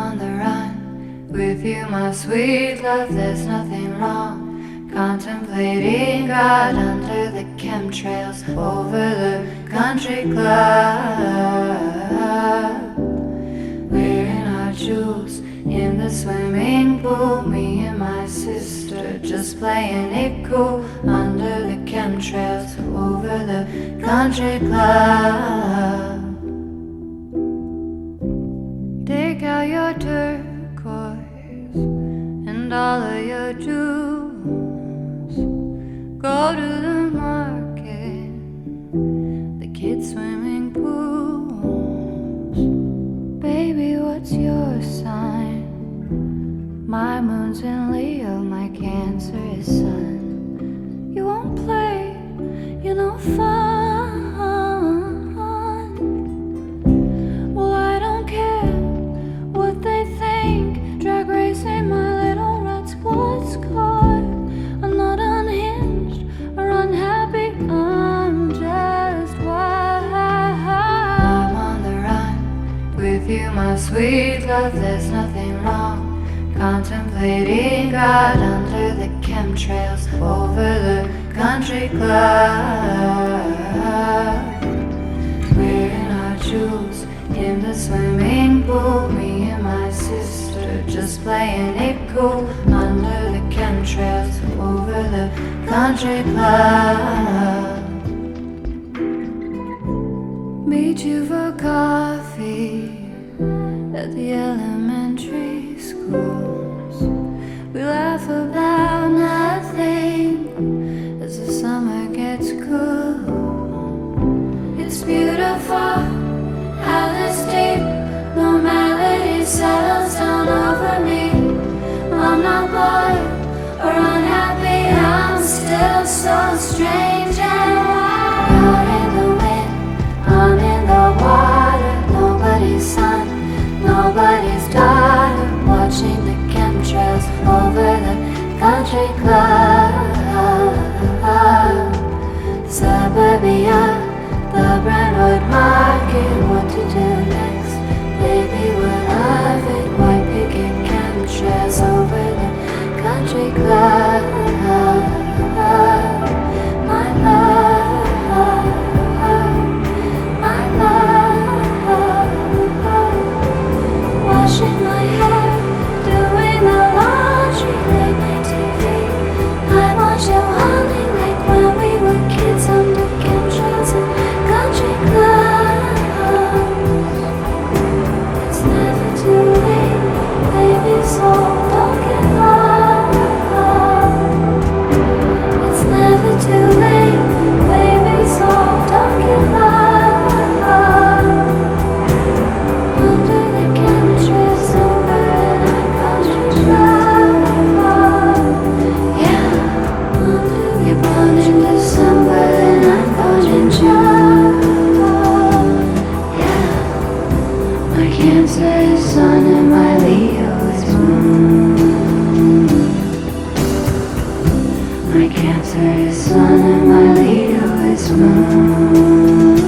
on the run with you, my sweet love, there's nothing wrong. Contemplating God under the chemtrails over the country club. Wearing our jewels in the swimming pool, me and my sister just playing it cool under the chemtrails over the country club. Take out your turquoise and all of your jewels. Go to the market, the kids' swimming pools. Baby, what's your sign? My moon's in Leo, my Cancer is Sun. You won't play, you're no fun. Well, I don't care what they think. Drag racing my little red sports car. I'm not unhinged or unhappy, I'm just wild. I'm on the run with you, my sweet love, there's nothing wrong. Contemplating God under the chemtrails over the country club. Wearing our jewels in the swimming pool, me and my sister just playing it cool under the chemtrails over the country club. Meet you for coffee at the elementary schools. We laugh about nothing as the summer gets cool. It's beautiful how this deep normality settles down over me. I'm not bored or unhappy, I'm still so strange and wild. You're in the wind, I'm in the water. Nobody's son, nobody's daughter. Watching the chemtrails over the country club. Suburbia, the Brentwood Market. What to do next? Baby, what of it? White picket chemtrails over the country club. My love, my love. Washing my hair, doing the laundry, late night TV. I watch you honey like when we were kids under chemtrails and country clubs. It's never too late, baby, so don't give up. It's never too late, baby, so don't give up. Under the chemtrails over in our country club. Yeah, you're born in December and I'm born in July. Yeah, my Cancer is Sun and my Leo is Moon. My Cancer is Sun and my Leo is Moon.